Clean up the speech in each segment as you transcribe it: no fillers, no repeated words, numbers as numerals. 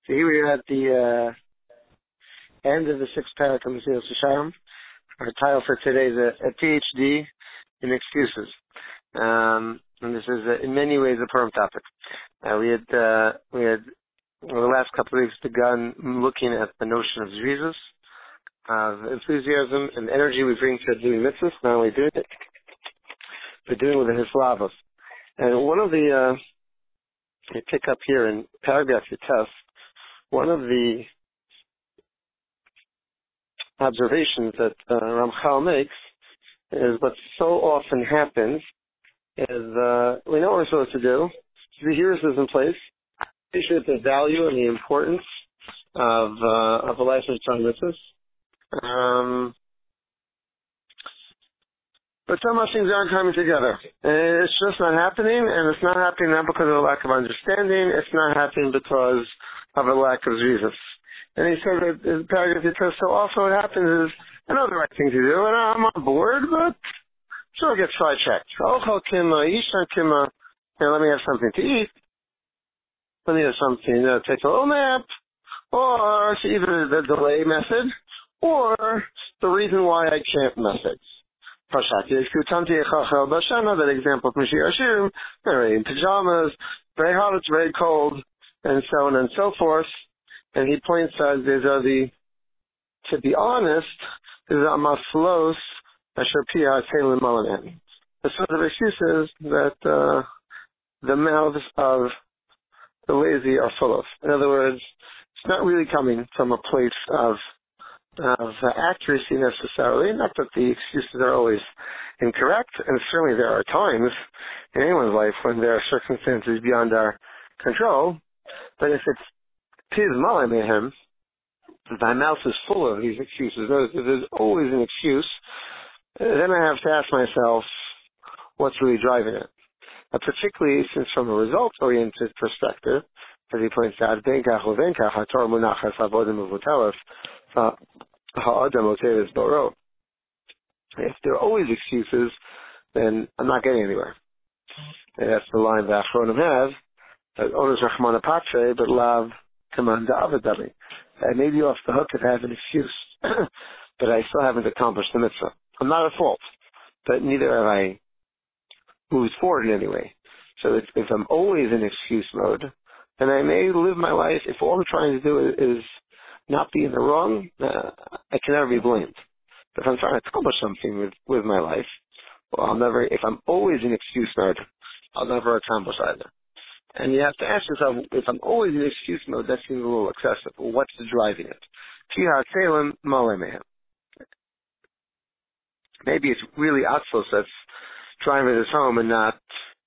So here we are at the end of the sixth parak of Mesilas Yesharim. Our title for today is a PhD in excuses. And this is in many ways a perm topic. We had over the last couple of weeks begun looking at the notion of zrizos, of enthusiasm and energy we bring to doing mitzvahs, not only doing it, but doing it with his lavos. And one of the, I pick up here in paragraph test, one of the observations that Ramchal makes is what so often happens is we know what we're supposed to do. The hearers is in place. Appreciate the value and the importance of a life of Torah mitzvahs. But so much things aren't coming together. It's just not happening, and it's not happening not because of a lack of understanding. It's not happening because of a lack of Jesus. And he said that in paragraph it says so also what happens is I know the right thing to do, and I'm on board, but sure I get sidetracked. Ochel kima, isha kima, let me have something to eat. Let me have something to take a little nap. Or it's either the delay method or the reason why I can't method. That example from Shir Hashirim, they're in pajamas, very hot, it's very cold, and so on and so forth. And he points out these are to be honest, these are maslos asher pia teilim malanen. The sort of excuses that the mouths of the lazy are full of. In other words, it's not really coming from a place of accuracy necessarily, not that the excuses are always incorrect, and certainly there are times in anyone's life when there are circumstances beyond our control, but if it's piz malamehem, my mouth is full of these excuses, there's always an excuse, then I have to ask myself, what's really driving it? Particularly since from a results-oriented perspective, as he points out, if there are always excuses, then I'm not getting anywhere. And that's the line that Achronim have, that Onos Rachmana Patre, but Lav Command Avidali. I may be off the hook if I have an excuse, but I still haven't accomplished the mitzvah. I'm not at fault, but neither have I moved forward in any way. So if I'm always in excuse mode, then I may live my life, if all I'm trying to do is not be in the wrong, I can never be blamed. But if I'm trying to accomplish something with my life, well, if I'm always in excuse mode, I'll never accomplish either. And you have to ask yourself, if I'm always in excuse mode, that seems a little excessive. Well, what's driving it? Maybe it's really Atzlos that's driving us home and not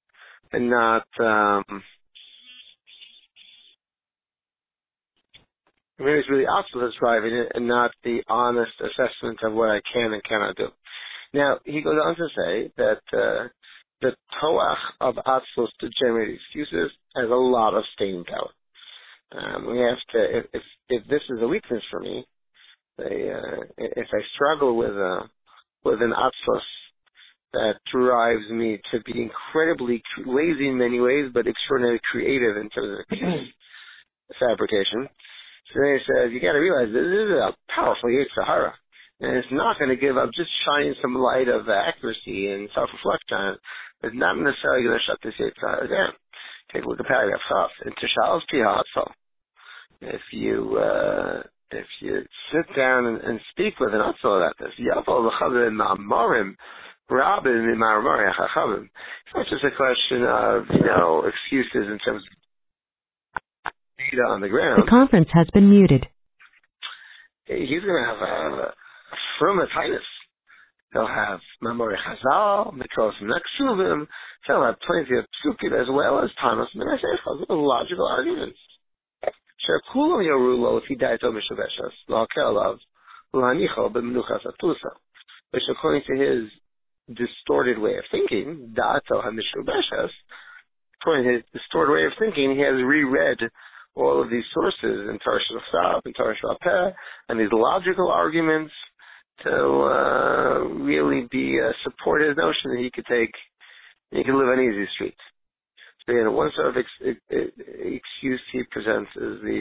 maybe it's really Atzlos that's driving it and not the honest assessment of what I can and cannot do. Now, he goes on to say that the toach of Atzlos to generate excuses has a lot of staying power. We have to, if this is a weakness for me, if I struggle with an Atzlos that drives me to be incredibly lazy in many ways, but extraordinarily creative in terms of excuse fabrication. So then he says, you got to realize this is a powerful Yetzer Hara. And it's not going to give up just shining some light of accuracy and self-reflection. It's not necessarily going to shut this Yetzer Hara down. Take a look at paragraph 5. In Tishal's Pihatzel, if you sit down and speak with an Atzel about this, Yavel l'chavim ma'amorim, rabim ma'amorim chachavim. It's not just a question of, excuses in terms of data on the ground. The conference has been muted. He's going to have a frumatitis. He'll have Mamori Chazal, Mikros Nexuvim. He'll have plenty of psukim as well as Tanos Menasechos, logical arguments. Shekulam Yorulo, if he died to Mishaveshas, La'kel of La'anicho B'menuchas Atusa. Which according to his distorted way of thinking, Da'ato HaMishaveshas, according to his distorted way of thinking, he has reread all of these sources in Torah Shulchan and Torah Shabbat and these logical arguments to really support his notion that he could live on easy streets. So one sort of excuse he presents is the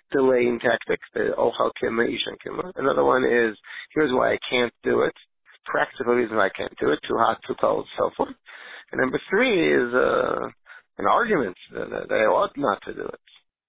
delaying tactic, the Ochal Kima, Ishan Kima. Another one is, here's why I can't do it. Practical reason why I can't do it, too hot, too cold, so forth. And number three is an argument that I ought not to do it.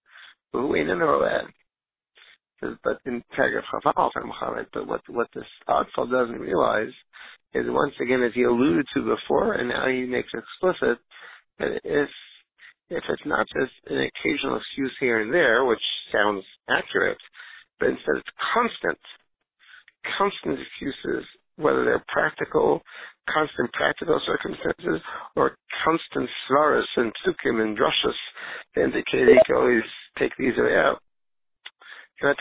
But in paragraph Chaval, but what this Atzal doesn't realize is, once again, as he alluded to before, and now he makes explicit, that if it's not just an occasional excuse here and there, which sounds accurate, but instead it's constant excuses, whether they're constant practical circumstances, or constant svaras and psukim and drushes, to indicate he can always take these away out. If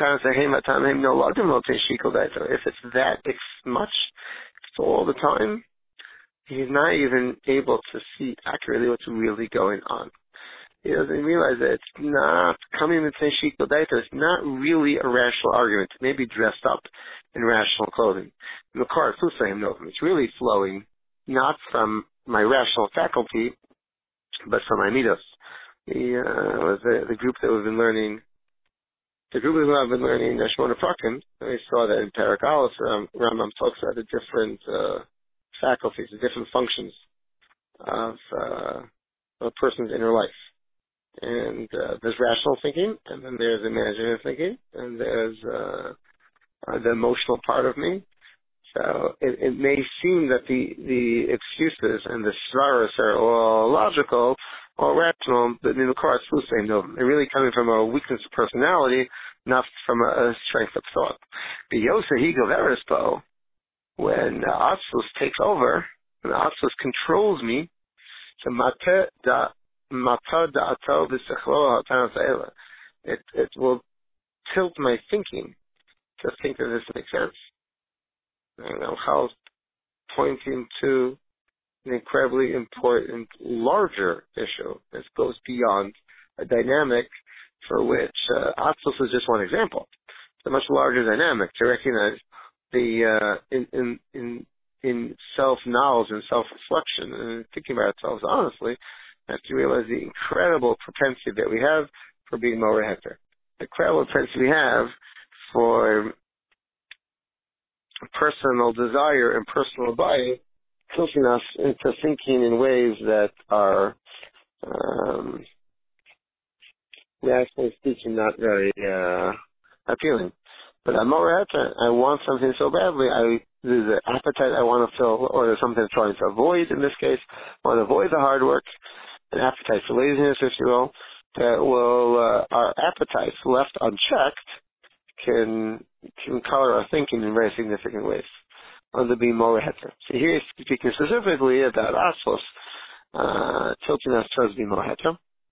it's that much, it's all the time, he's not even able to see accurately what's really going on. He doesn't realize that it's not coming to Shikol Daito. It's not really a rational argument. It may be dressed up in rational clothing. It's really flowing not from my rational faculty, but from my midos. The group that we've been learning. The group that I've been learning Shmona Prakim, we saw that in Parak Aleph, Rambam talks about the different faculties, the different functions of a person's inner life. And there's rational thinking, and then there's imaginative thinking, and there's the emotional part of me. So it may seem that the excuses and the svaras are all logical, all rational, but in the car it's the same. No, they're really coming from a weakness of personality, not from a strength of thought. The Yosa Higo Verispo, when Atzlus takes over, when Atzlus controls me, so it will tilt my thinking to think that this makes sense. And I'll pointing to an incredibly important, larger issue. This goes beyond a dynamic for which Atzlus is just one example. It's a much larger dynamic to recognize the in self-knowledge and self-reflection and thinking about ourselves honestly. We have to realize the incredible propensity that we have for being more heter. The incredible propensity we have for personal desire and personal buying, tilting us into thinking in ways that are, rationally speaking, not very appealing. But I'm more heter. I want something so badly. There's an appetite I want to fill, or there's something I'm trying to avoid. In this case, I want to avoid the hard work. An appetite for laziness, if you will, that will, our appetites left unchecked can color our thinking in very significant ways. On the being more heter. So here he's speaking specifically about Atzlus, tilting us towards being more heter,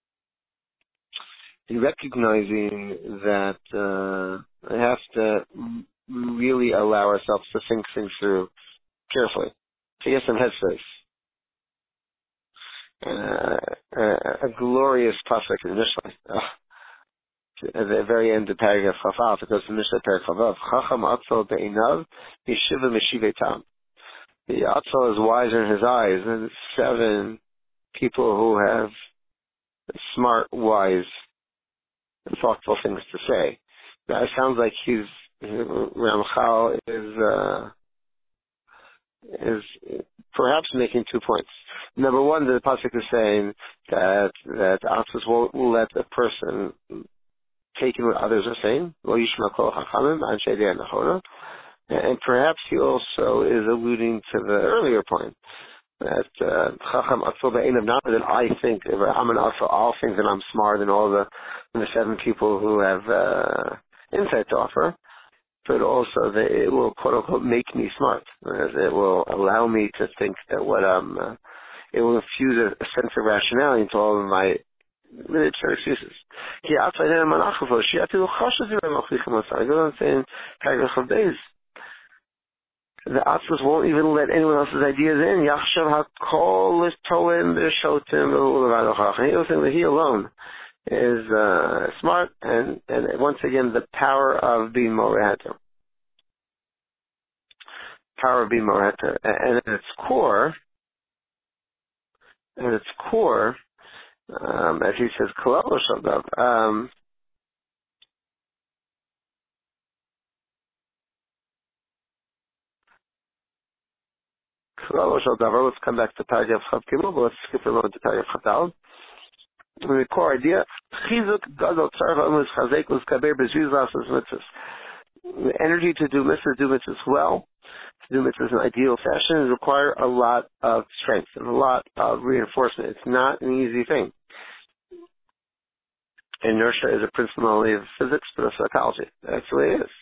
and recognizing that we have to really allow ourselves to think things through carefully, to get some headspace. A glorious pasuk in Mishlei. At the very end of paragraph Chafal, it goes to Mishlei paragraph Chavav. Chacham Atzal be'inav yeshiva meshivei tam. The Atzal is wiser in his eyes than 7 people who have smart, wise, and thoughtful things to say. Now, it sounds like Ramchal is perhaps making 2 points. Number one, the pasuk is saying that Atzlus won't let a person take in what others are saying. And perhaps he also is alluding to the earlier point that Chacham Atzal Be'einav, not that I think, if I'm an Atzal, I'll think that I'm smarter than all the 7 people who have insight to offer, but also that it will, quote unquote, make me smart. It will allow me to think that it will infuse a sense of rationality into all of my literature excuses. He goes on saying, paragraph of days. The Atzlus won't even let anyone else's ideas in. He will think that he alone is smart, and once again, the power of being more heter. Power of being more heter. And at its core, as he says, Let's come back to paragraph Chav Gimel, but let's skip a moment to paragraph Chav Daled. The core idea, Chizuk Gadol Tzarech Ha'omus Chazek L'Skaber B'Zriz L'Asos Mitzvahs. The energy to do mitzvahs well, to do mitzvahs in ideal fashion, require a lot of strength and a lot of reinforcement. It's not an easy thing. Inertia is a principle not only of physics, but of psychology. That's the way it is.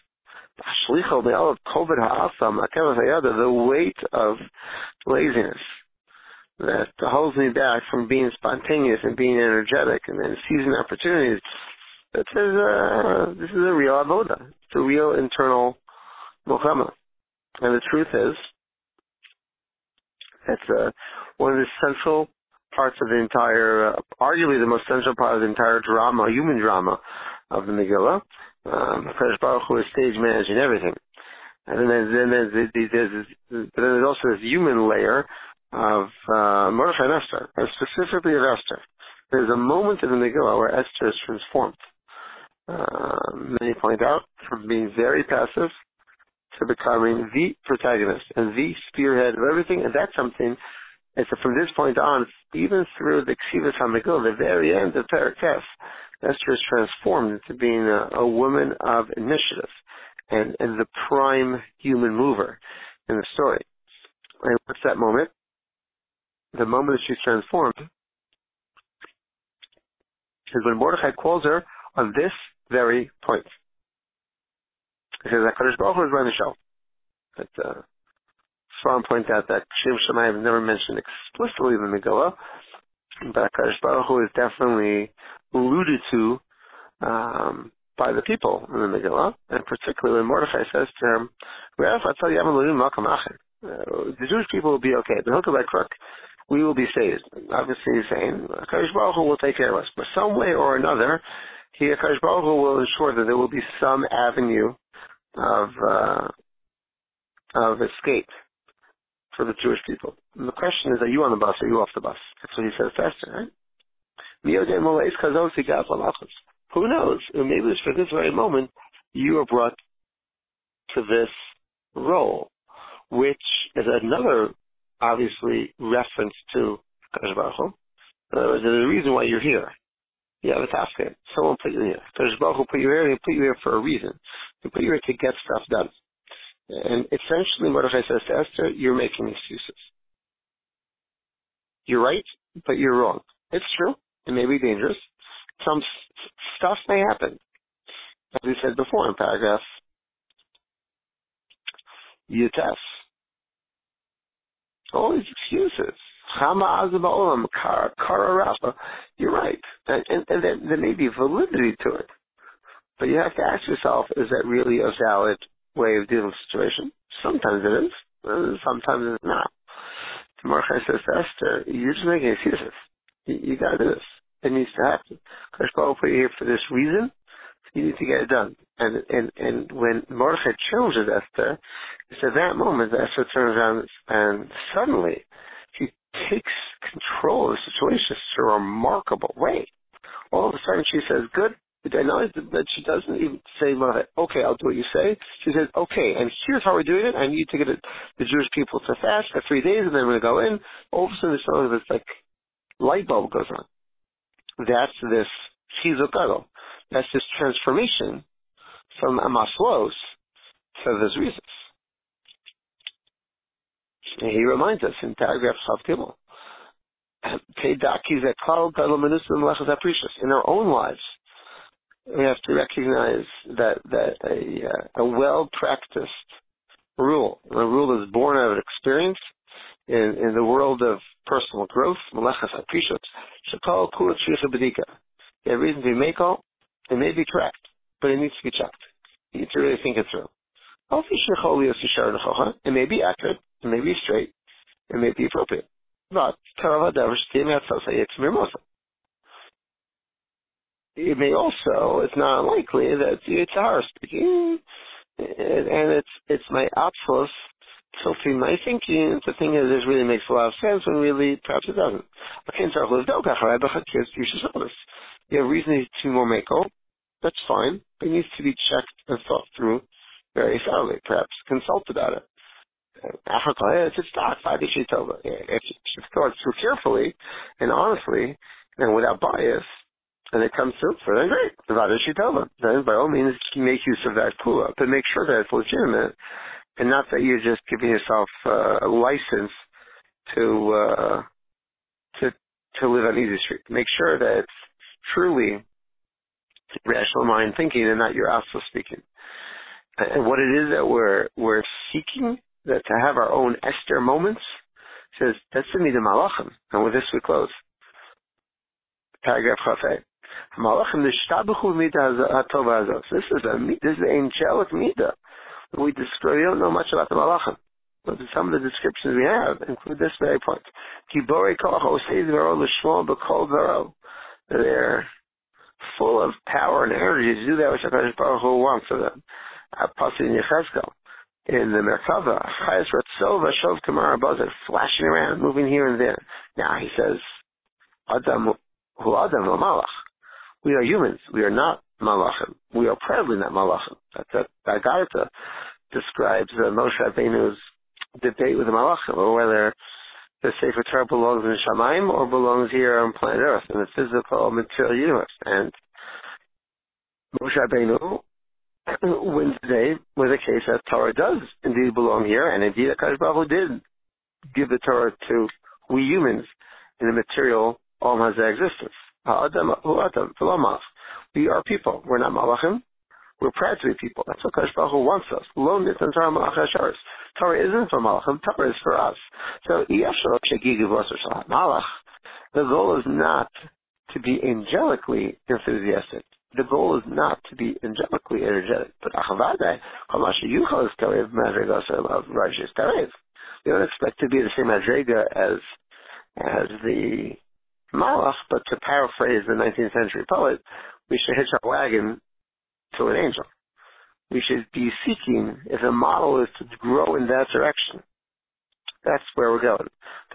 The weight of laziness that holds me back from being spontaneous and being energetic and then seizing opportunities. This is a real avoda. It's a real internal milchama. And the truth is, it's one of the central parts of the entire, arguably the most central part of the entire drama, human drama of the Megillah. HaKadosh Baruch Hu is stage managing everything. And then there's also this human layer of Mordechai and Esther, and specifically of Esther. There's a moment in the Megillah where Esther is transformed. Many point out, from being very passive to becoming the protagonist and the spearhead of everything, and that's something. And so from this point on, even through the Ksivas HaMegillah, the very end of Perek Tes, Esther is transformed into being a woman of initiative and the prime human mover in the story. And what's that moment? The moment that she's transformed is when Mordechai calls her on this very point. He says that HaKadosh Baruch Hu is running the show. But Sfarim point out that Shem Shammai is never mentioned explicitly in the Megillah, but HaKadosh Baruch Hu is definitely alluded to by the people in the Megillah, and particularly when Mordechai says to him, the Jewish people will be okay. The hook by crook, we will be saved. Obviously he's saying, HaKadosh Baruch Hu will take care of us. But some way or another, HaKadosh Baruch Hu will ensure that there will be some avenue of escape for the Jewish people. And the question is, are you on the bus or are you off the bus? That's what he says to Esther, right? Who knows? Maybe it's for this very moment you are brought to this role, which is another, obviously, reference to HaKadosh Baruch Hu. In other words, there's a reason why you're here. You have a task here. Someone put you here. HaKadosh Baruch Hu put you here, and he put you here for a reason. He put you here to get stuff done. And essentially, Mordechai says to Esther, you're making excuses. You're right, but you're wrong. It's true. It may be dangerous. Some stuff may happen. As we said before in paragraph Yutes. All these excuses. You're right. And there may be validity to it. But you have to ask yourself, is that really a valid way of dealing with the situation? Sometimes it is. Sometimes it's not. Mordechai says to Esther, you're just making excuses. You got to do this. It needs to happen. HaKadosh Baruch Hu put you here for this reason. You need to get it done. And when Mordechai challenges Esther, it's at that moment that Esther turns around and suddenly she takes control of the situation in a remarkable way. All of a sudden she says, good. I know that she doesn't even say, okay, I'll do what you say. She says, okay, and here's how we're doing it. I need to get the Jewish people to fast for 3 days, and then we're going to go in. All of a sudden, there's this light bulb goes on. That's this chizuk gadol. That's this transformation from amaslos to this reasons. And he reminds us in paragraph Chav Gimel, in our own lives, we have to recognize that a well-practiced rule, a rule that's born out of experience in the world of personal growth, melechas aprishos, shekol kula tzricha bedika. You have reason to be mekel. It may be correct, but it needs to be checked. You need to really think it through. It may be accurate. It may be straight. It may be appropriate. But it may also, it's not unlikely that it's our speaking, and it's my absolute filtering my thinking to think that this really makes a lot of sense when really perhaps it doesn't. You have reason to more mako, that's fine, but it needs to be checked and thought through very thoroughly, perhaps consult about it. It's stock, if you thought through carefully and honestly and without bias, and it comes through for then great. Then by all means make use of that pula, but make sure that it's legitimate and not that you're just giving yourself a license to to live on easy street. Make sure that it's truly rational mind thinking and not your also speaking. And what it is that we're seeking, that to have our own Esther moments, says that's the midah malachim. And with this we close. Paragraph Chafei. Malachim nishtabechu midah hatova hazos. This is the angelic midah. We don't know much about the malachim, but some of the descriptions we have include this very point. Giborei koach osei dvaro l'shmo b'kol dvaro. They're full of power and energy to do that which HaKadosh Baruch Hu wants of them. Pasuk in Yechezkel, in the Merkava, Chayes Ratzov Ashov Kamara Bazar, flashing around, moving here and there. Now he says, Adam hu Adam malach. We are humans. We are not malachim. We are proudly not malachim. That Agartha describes Moshe Rabbeinu's debate with the malachim, or whether the Sefer Torah belongs in Shamayim or belongs here on planet Earth in the physical material universe. And Moshe Rabbeinu wins today with a case that Torah does indeed belong here, and indeed HaKadosh Baruch Hu did give the Torah to we humans in the material Olam Hazeh existence. Ha'adam hu adam v'lo malach. We are people. We're not malachim. We're proud to be people. That's what HaKadosh Baruch Hu wants us. Lo nitan Torah malach hasharis. Torah isn't for malachim. Torah is for us. So malach. The goal is not to be angelically enthusiastic. The goal is not to be angelically energetic, but achavadai, kamasha yuchal is karev madrega of Rashi karev. We don't expect to be the same madrega as the malach, but to paraphrase the 19th century poet, we should hitch our wagon to an angel. We should be seeking, if the model is to grow in that direction. That's where we're going.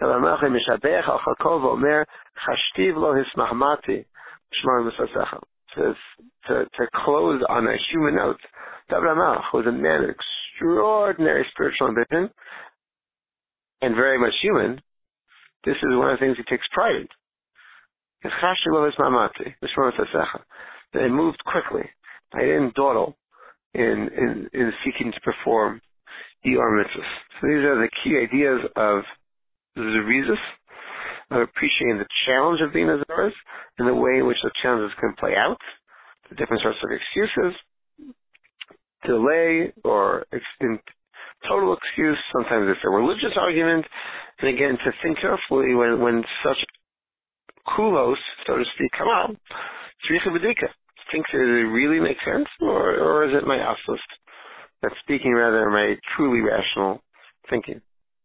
To close on a human note, David HaMelech was a man of extraordinary spiritual ambition and very much human. This is one of the things he takes pride in. They moved quickly. I didn't dawdle in seeking to perform Iyar mitzvahs. So these are the key ideas of Zerizos, of appreciating the challenge of being a Zerizos and the way in which the challenges can play out, the different sorts of excuses, delay or in total excuse. Sometimes it's a religious argument, and again to think carefully when such kulos, so to speak, come out. Tzricha b'dika. Think does it really make sense, or is it my aflust that's speaking rather than my truly rational thinking?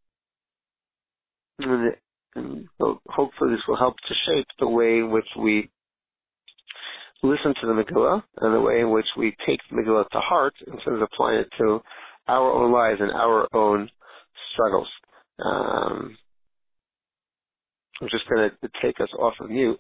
And so hopefully this will help to shape the way in which we listen to the Megillah and the way in which we take the Megillah to heart in terms of applying it to our own lives and our own struggles. I'm just going to take us off of mute.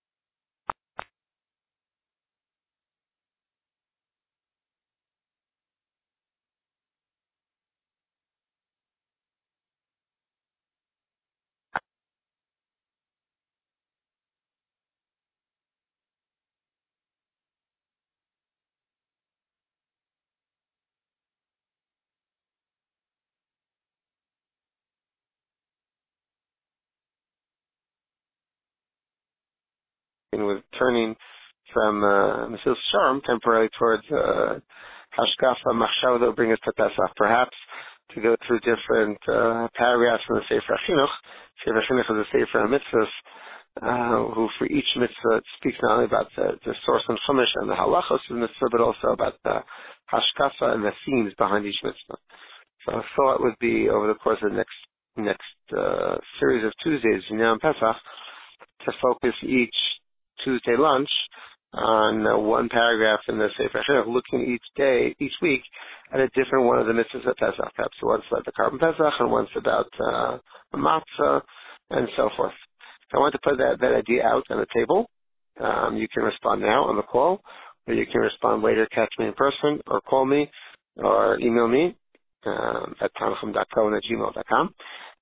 And with turning from Mesilas Sharm temporarily towards Hashkafa Machshava that will bring us to Pesach, perhaps to go through different paragraphs in the Sefer HaChinuch. Sefer HaChinuch is a Sefer HaMitzvahs, who for each mitzvah speaks not only about the source and chumash and the halachos of the mitzvah, but also about the Hashkafa and the themes behind each mitzvah. So I thought would be over the course of the next series of Tuesdays, in Pesach, to focus each Tuesday lunch on one paragraph in the Sefer HaChinuch, looking each week at a different one of the mitzvahs of Pesach. Perhaps one's about the Carbon Pesach, and one's about matzah, and so forth. So I want to put that idea out on the table. You can respond now on the call, or you can respond later, catch me in person, or call me, or email me. at tanachum.cohen@gmail.com.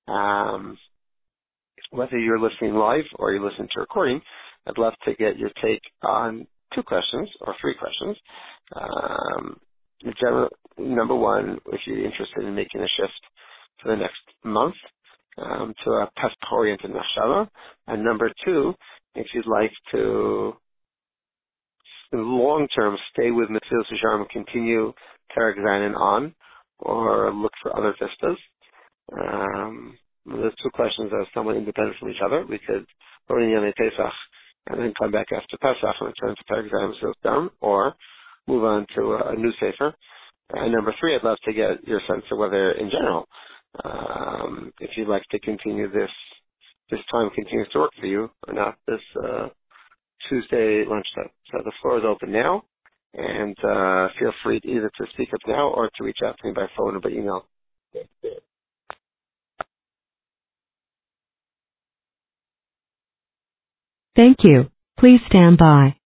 Whether you're listening live or you're listening to a recording, I'd love to get your take on two questions or three questions. Number one, if you're interested in making a shift for the next month to a Pesach-oriented machshava, and number two, if you'd like to, in the long term, stay with Mesilas Yesharim and continue Perek Zayin on, or look for other vistas. Those two questions are somewhat independent from each other. We could go in Yom Pesach and then come back after Pesach and return to Perek Zayin Mesilas Yesharim, or move on to a new sefer. And number three, I'd love to get your sense of whether, in general, if you'd like to continue this time continues to work for you or not, this Tuesday lunchtime. So the floor is open now, and feel free either to speak up now or to reach out to me by phone or by email. Thank you. Please stand by.